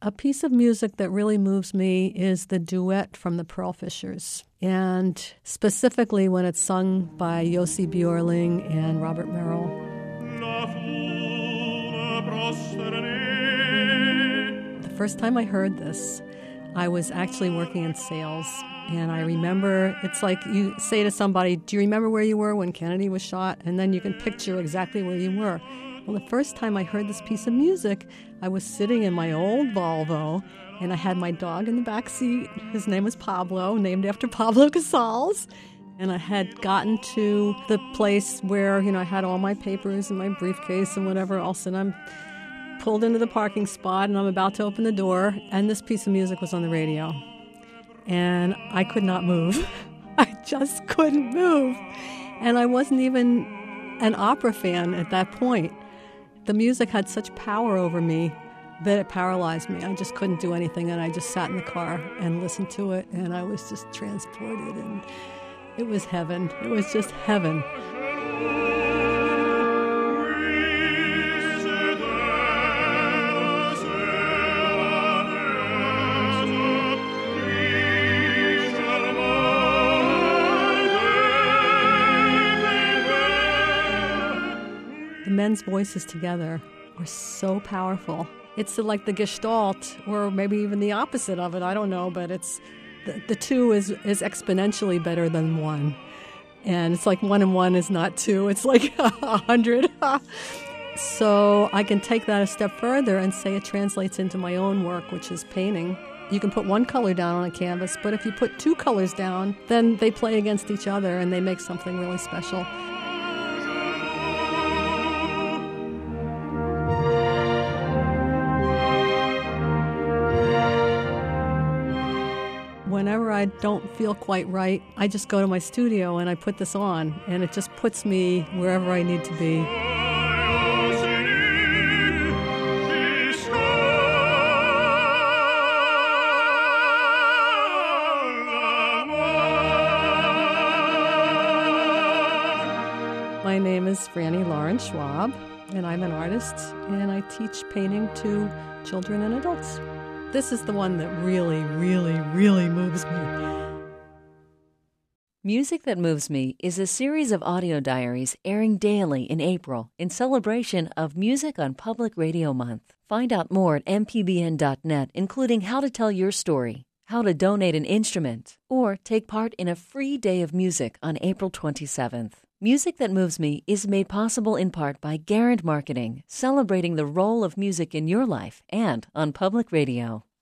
A piece of music that really moves me is the duet from the Pearl Fishers, and specifically when it's sung by Yossi Bjorling and Robert Merrill. The first time I heard this, I was actually working in sales, and I remember, it's like you say to somebody, do you remember where you were when Kennedy was shot? And then you can picture exactly where you were. Well, the first time I heard this piece of music, I was sitting in my old Volvo, and I had my dog in the back seat. His name was Pablo, named after Pablo Casals. And I had gotten to the place where, I had all my papers and my briefcase and whatever else, and I'm pulled into the parking spot, and I'm about to open the door, and this piece of music was on the radio. And I could not move. I just couldn't move. And I wasn't even an opera fan at that point. The music had such power over me that it paralyzed me. I just couldn't do anything, and I just sat in the car and listened to it, and I was just transported, and it was heaven. It was just heaven. Men's voices together are so powerful. It's like the Gestalt, or maybe even the opposite of it. I don't know, but it's the two is exponentially better than one. And it's like 1 and 1 is not 2. It's like 100. So I can take that a step further and say it translates into my own work, which is painting. You can put one color down on a canvas, but if you put 2 colors down, then they play against each other and they make something really special. Whenever I don't feel quite right, I just go to my studio and I put this on, and it just puts me wherever I need to be. My name is Franny Lauren Schwab, and I'm an artist, and I teach painting to children and adults. This is the one that really, really, really moves me. Music That Moves Me is a series of audio diaries airing daily in April in celebration of Music on Public Radio Month. Find out more at mpbn.net, including how to tell your story, how to donate an instrument, or take part in a free day of music on April 27th. Music That Moves Me is made possible in part by Garant Marketing, celebrating the role of music in your life and on public radio.